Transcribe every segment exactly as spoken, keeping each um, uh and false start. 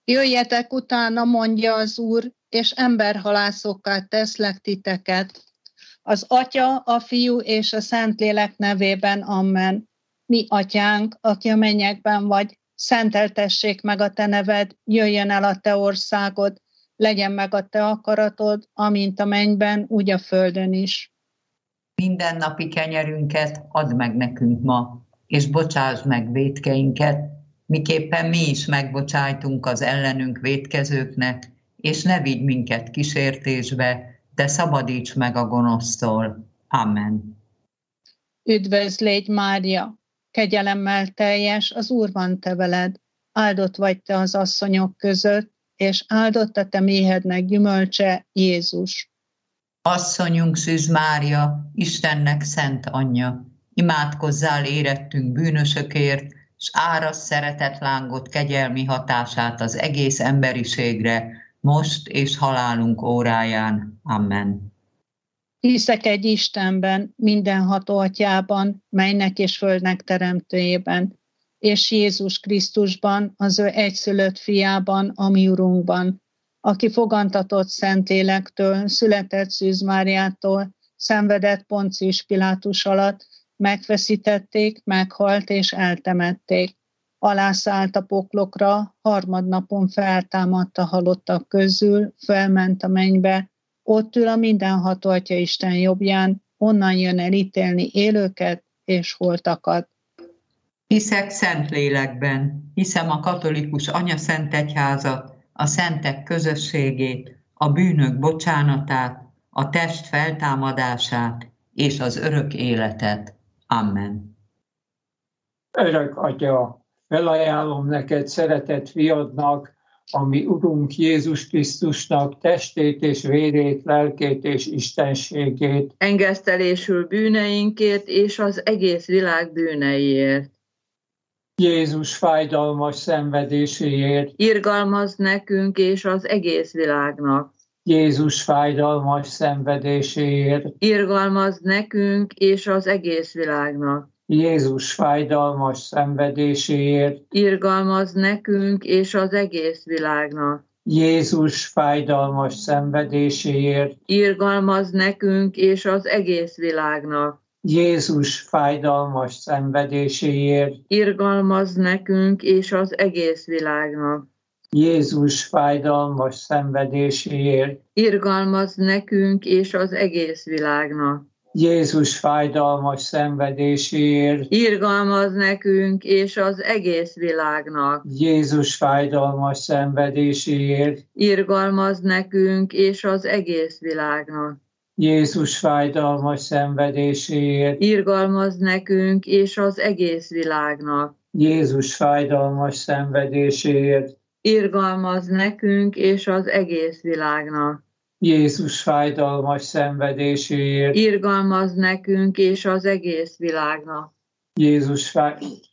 Jöjjetek utána, mondja az Úr, és emberhalászokká teszlek titeket. Az Atya, a Fiú és a Szentlélek nevében, amen. Mi atyánk, aki a mennyekben vagy, szenteltessék meg a te neved, jöjjön el a te országod, legyen meg a te akaratod, amint a mennyben, úgy a földön is. Mindennapi kenyerünket add meg nekünk ma, és bocsásd meg vétkeinket, miképpen mi is megbocsájtunk az ellenünk vétkezőknek, és ne vigy minket kísértésbe, de szabadíts meg a gonosztól. Amen. Üdvözl légy, Mária, kegyelemmel teljes, az Úr van te veled, áldott vagy te az asszonyok között, és áldott a te méhednek gyümölcse, Jézus. Asszonyunk Szűz Mária, Istennek szent anyja, imádkozzál érettünk bűnösökért, s árasd szeretetlángot kegyelmi hatását az egész emberiségre, most és halálunk óráján. Amen. Hiszek egy Istenben, mindenható Atyában, mennek és földnek teremtőjében, és Jézus Krisztusban, az ő egyszülött fiában, a mi Urunkban, aki fogantatott Szentlélektől, született Szűz Máriától, szenvedett Poncius Pilátus alatt, megfeszítették, meghalt és eltemették. Alászállt a poklokra, harmadnapon feltámadt a halottak közül, felment a mennybe, ott ül a mindenható Atya Isten jobbján, onnan jön el ítélni élőket és holtakat. Hiszek Szentlélekben, hiszem a katolikus anyaszentegyházat, a szentek közösségét, a bűnök bocsánatát, a test feltámadását és az örök életet. Amen. Örök Atya, felajánlom neked szeretett fiadnak, a mi Urunk Jézus Krisztusnak testét és vérét, lelkét és istenségét. Engesztelésül bűneinkért és az egész világ bűneiért. Jézus fájdalmas szenvedéséért. Irgalmazz nekünk és az egész világnak. Jézus fájdalmas szenvedéséért. Irgalmazz nekünk és az egész világnak. Jézus fájdalmas szenvedéséért. Irgalmazz nekünk és az egész világnak. Jézus fájdalmas szenvedéséért. Irgalmazz nekünk és az egész világnak. Jézus fájdalmas szenvedéséért. Irgalmazz nekünk és az egész világnak. Jézus fájdalmas szenvedéséért. Irgalmazz nekünk és az egész világnak. Jézus fájdalmas szenvedéséért. Irgalmazz nekünk és az egész világnak. Jézus fájdalmas szenvedéséért. Irgalmazz nekünk és az egész világnak. Jézus fájdalmas szenvedéséért. Irgalmazz nekünk és az egész világnak. Jézus fájdalmas szenvedéséért. Irgalmazz nekünk és az egész világnak. Jézus fájdalmas szenvedéséért. Irgalmazz nekünk és az egész világnak. Jézus fájdalmas.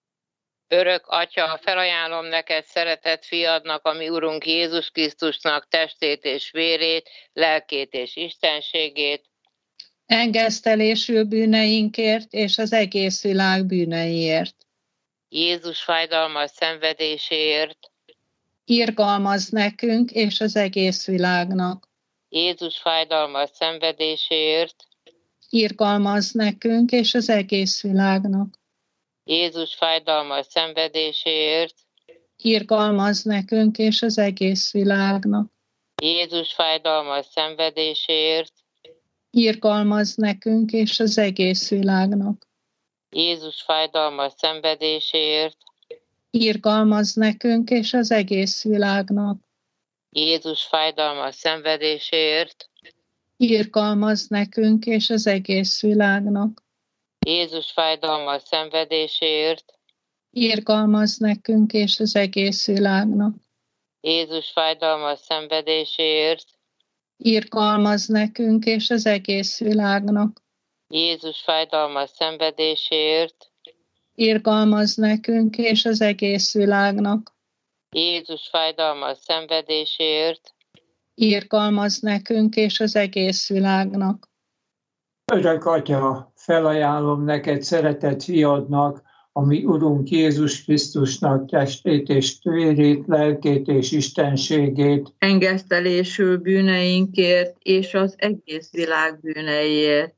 Örök Atya, felajánlom neked szeretett fiadnak, a mi Urunk Jézus Krisztusnak testét és vérét, lelkét és istenségét. Engesztelésül bűneinkért és az egész világ bűneiért. Jézus fájdalmas szenvedéséért. Irgalmazz nekünk és az egész világnak. Jézus fájdalmas szenvedéséért. Irgalmazz nekünk és az egész világnak. Jézus fájdalmas szenvedéséért. Irgalmazz nekünk és az egész világnak. Jézus fájdalmas szenvedéséért. Irgalmazz nekünk és az egész világnak. Jézus fájdalmas szenvedéséért. Irgalmazz nekünk és az egész világnak. Jézus fájdalmas szenvedéséért. Irgalmazz nekünk és az egész világnak. Jézus fájdalmas szenvedéséért. Irgalmazz nekünk és az egész világnak. Jézus fájdalmas szenvedéséért. Irgalmazz nekünk és az egész világnak. Jézus fájdalmas szenvedéséért. Irgalmazz nekünk és az egész világnak. Jézus fájdalmas szenvedéséért. Irgalmazz nekünk és az egész világnak. Örök Atya, felajánlom neked szeretett fiadnak, a mi Urunk Jézus Krisztusnak testét és vérét, lelkét és istenségét, engesztelésül bűneinkért és az egész világ bűneiért.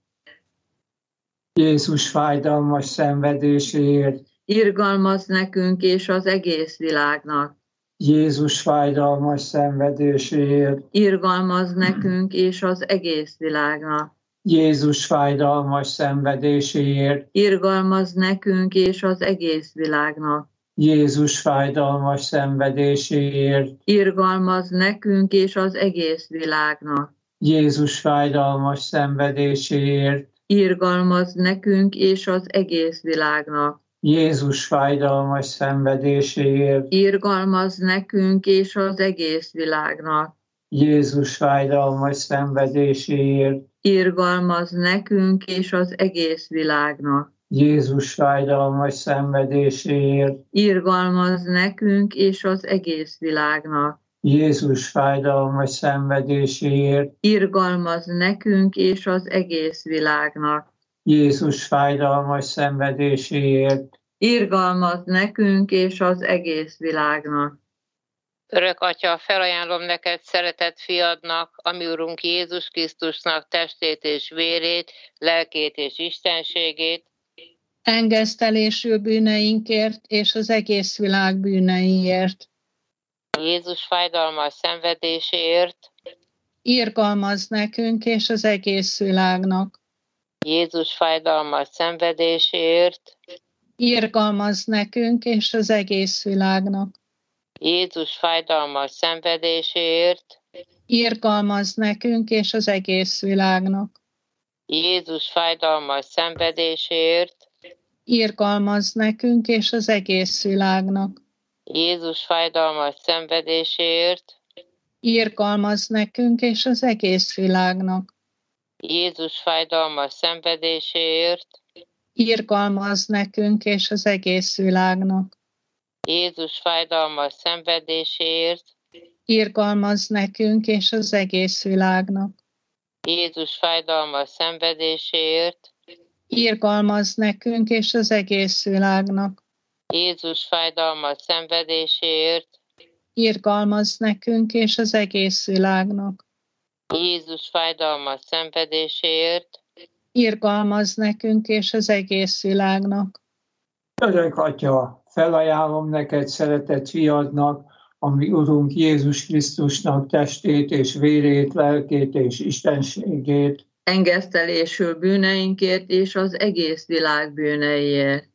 Jézus fájdalmas szenvedéséért, Irgalmaz nekünk és az egész világnak. Jézus fájdalmas szenvedéséért, Irgalmaz nekünk és az egész világnak. Jézus fájdalmas szenvedéséért, Irgalmaz nekünk és az egész világnak. Jézus fájdalmas szenvedéséért, Irgalmaz nekünk és az egész világnak. Jézus fájdalmas szenvedéséért, Irgalmaz nekünk és az egész világnak. Jézus fájdalmas szenvedéséért, Irgalmaz nekünk és az egész világnak. Jézus fájdalmas szenvedéséért, Irgalmaz nekünk és az egész világnak. Jézus fájdalmas szenvedéséért, Irgalmaz nekünk és az egész világnak. Jézus fájdalmas szenvedéséért, Irgalmaz nekünk és az egész világnak. Jézus fájdalmas szenvedéséért, Irgalmaz nekünk és az egész világnak. Örök Atya, felajánlom neked szeretett fiadnak, a mi Urunk Jézus Krisztusnak testét és vérét, lelkét és istenségét, engesztelésű bűneinkért és az egész világ bűneiért. Jézus fájdalmas szenvedéséért, Irgalmaz nekünk és az egész világnak. Jézus fájdalmas szenvedéséért, Irgalmaz nekünk és az egész világnak. Jézus fájdalmas szenvedéséért, Irgalmaz nekünk és az egész világnak. Jézus fájdalmas szenvedéséért, Irgalmaz nekünk és az egész világnak. Jézus fájdalmas szenvedéséért, Irgalmaz nekünk és az egész világnak. Jézus fájdalmas szenvedéséért, Irgalmaz nekünk és az egész világnak. Jézus fájdalmas szenvedéséért, Irgalmaz nekünk és az egész világnak. Jézus fájdalmas szenvedéséért, Irgalmaz nekünk és az egész világnak. Jézus fájdalmas szenvedéséért, Irgalmaz nekünk és az egész világnak. Jézus fájdalmas szenvedéséért, Irgalmaz nekünk és az egész világnak. Örök Atya, felajánlom neked szeretett fiadnak, a mi Urunk Jézus Krisztusnak testét és vérét, lelkét és istenségét, Engesztelésül bűneinkért és az egész világ bűneiért.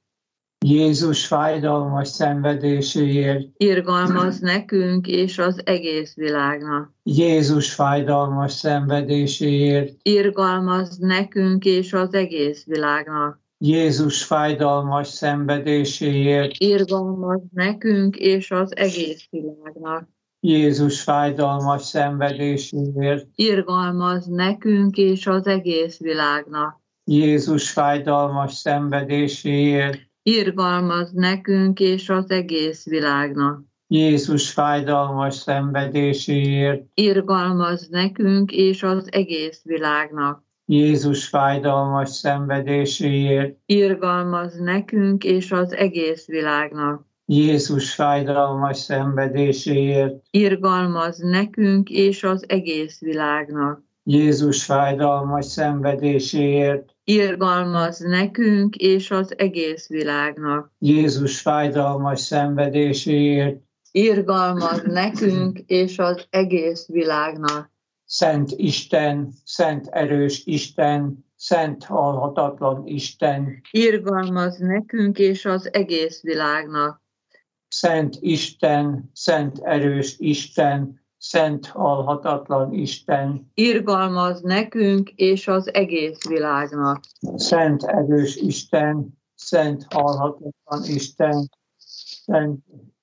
Jézus fájdalmas szenvedéséért, Irgalmaz nekünk és az egész világnak. Jézus fájdalmas szenvedéséért, Irgalmaz nekünk és az egész világnak. Jézus fájdalmas szenvedéséért, Irgalmaz nekünk és az egész világnak. Jézus fájdalmas szenvedéséért, Irgalmaz nekünk és az egész világnak. Jézus fájdalmas szenvedéséért, Irgalmaz nekünk és az egész világnak. Jézus fájdalmas szenvedéséért, Irgalmaz nekünk és az egész világnak. Jézus fájdalmas szenvedéséért, Irgalmaz nekünk és az egész világnak. Jézus fájdalmas szenvedéséért, Irgalmaz nekünk és az egész világnak. Jézus fájdalmas szenvedéséért, Irgalmaz nekünk és az egész világnak. Jézus fájdalmas szenvedéséért, Irgalmaz nekünk és az egész világnak. Szent Isten, Szent erős Isten, Szent halhatatlan Isten, Irgalmaz nekünk és az egész világnak. Szent Isten, Szent erős Isten, Szent halhatatlan Isten, Irgalmaz nekünk és az egész világnak. Szent erős Isten, Szent halhatatlan Isten, Szent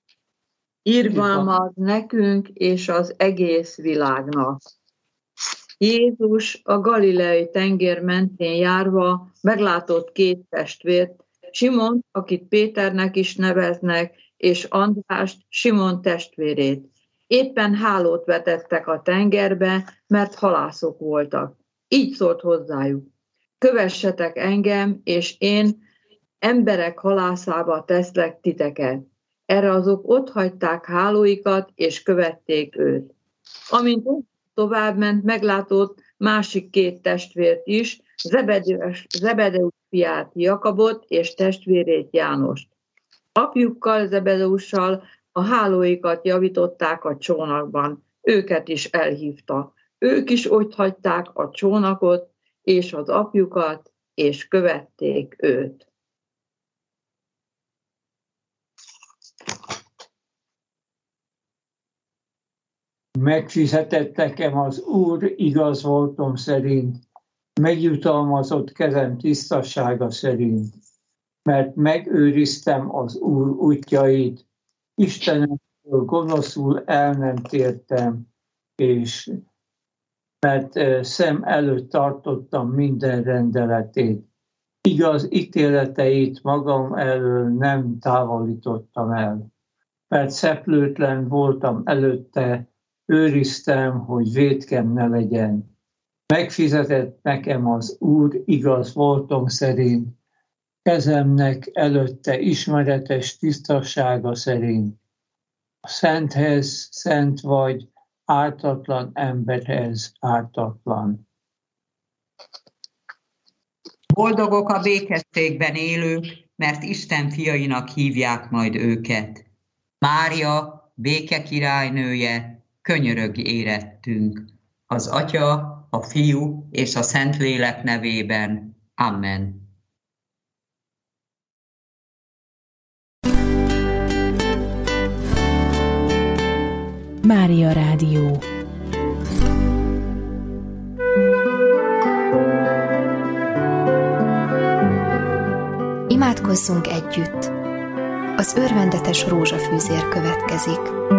Irgalmaz nekünk és az egész világnak. Jézus a galileai tenger mentén járva meglátott két testvért, Simont, akit Péternek is neveznek, és Andrást, Simon testvérét. Éppen hálót vetettek a tengerbe, mert halászok voltak. Így szólt hozzájuk: kövessetek engem, és én emberek halászába teszlek titeket. Erre azok otthagyták hálóikat, és követték őt. Amint tovább ment, meglátott másik két testvért is, Zebedeus, Zebedeus fiát Jakabot és testvérét Jánost. Apjukkal, Zebedeussal a hálóikat javították a csónakban, őket is elhívta. Ők is otthagyták a csónakot és az apjukat, és követték őt. Megfizetett nekem az Úr igaz voltom szerint, megjutalmazott kezem tisztasága szerint, mert megőriztem az Úr útjait, Istenemtől gonoszul el nem tértem, és mert szem előtt tartottam minden rendeletét. Igaz ítéleteit magam elől nem távolítottam el, mert szeplőtlen voltam előtte, őriztem, hogy vétkem ne legyen. Megfizetett nekem az Úr igaz voltom szerint, kezemnek előtte ismeretes tisztasága szerint. A szenthez szent vagy, ártatlan emberhez ártatlan. Boldogok a békességben élők, mert Isten fiainak hívják majd őket. Mária, béke királynője, könyörög érettünk. Az Atya, a Fiú és a Szentlélek nevében. Amen. Mária Rádió. Imádkozzunk együtt. Az örvendetes rózsafűzér következik.